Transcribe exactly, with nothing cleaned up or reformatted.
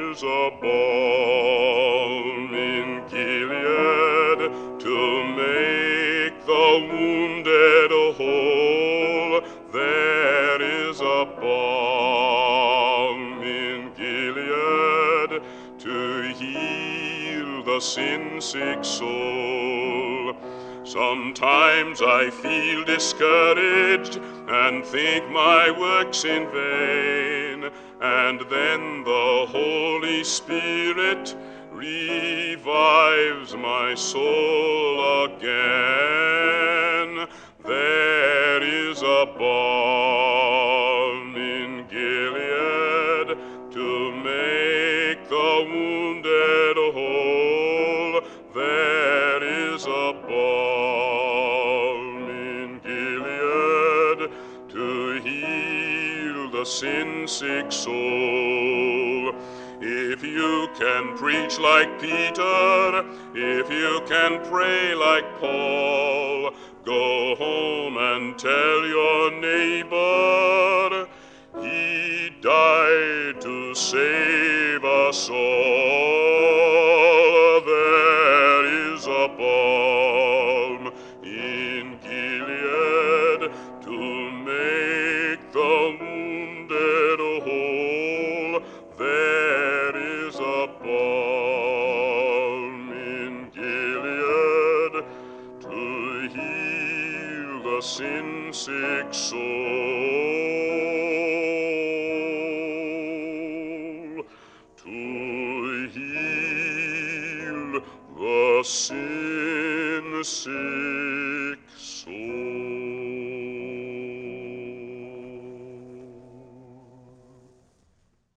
is a balm in Gilead to make the wounded whole. There is a balm in Gilead to heal the sin-sick soul. Sometimes I feel discouraged and think my work's in vain, and then the Holy Spirit revives my soul again. There is a balm in Gilead to make the wounded whole. There is a balm in Gilead to heal the sin-sick soul. If you can preach like Peter, if you can pray like Paul, go home and tell your neighbor he died to save us all. There is a balm in Gilead to make the wounded whole. There is a balm in Gilead to heal the sin-sick soul, to heal the sin-sick